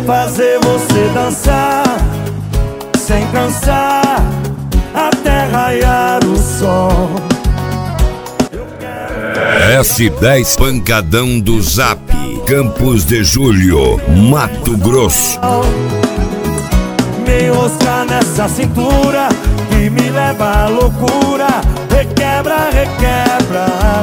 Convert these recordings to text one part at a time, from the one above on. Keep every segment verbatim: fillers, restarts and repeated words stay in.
fazer você dançar sem cansar até raiar o sol. S dez Pancadão do Zap, Campos de Julho, Mato Grosso. Me enroscar nessa cintura que me leva à loucura. Requebra, requebra,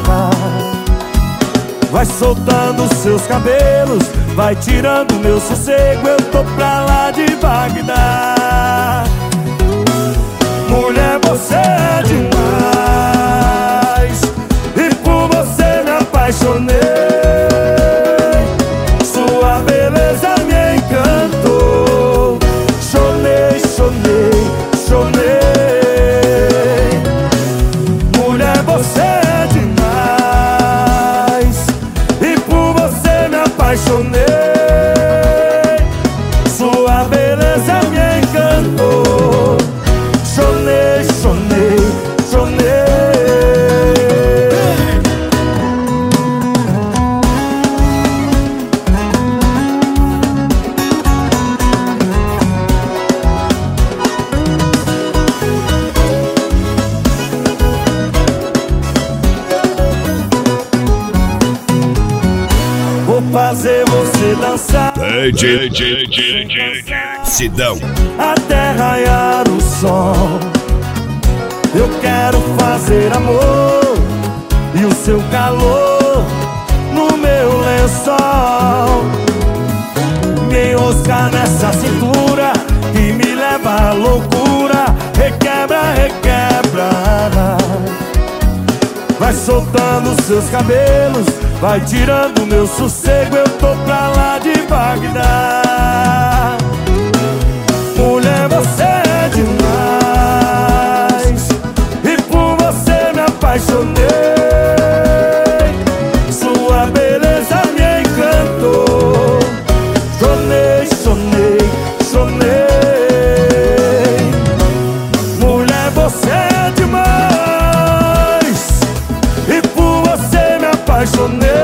vai soltando seus cabelos, vai tirando meu sossego. Eu tô pra lá de Bagdá. Mulher, você é demais e por você me apaixonei. Sua beleza me encantou. Chonei, chonei, chonei. Mulher, você é demais e por você me apaixonei. Sua beleza me encantou. Chonei, chonei, chonei. Vou fazer você dançar D J Sidão até raiar o sol. Eu quero fazer amor e o seu calor no meu lençol. Me enroscar nessa cintura que me leva à loucura. Requebra, requebra, vai soltando seus cabelos, vai tirando meu sossego. Eu tô pra lá de Bagdá. Mulher, você é demais e por você me apaixonei. Sua beleza me encantou. Chonei, chonei, chonei. Mulher, você é demais e por você me apaixonei.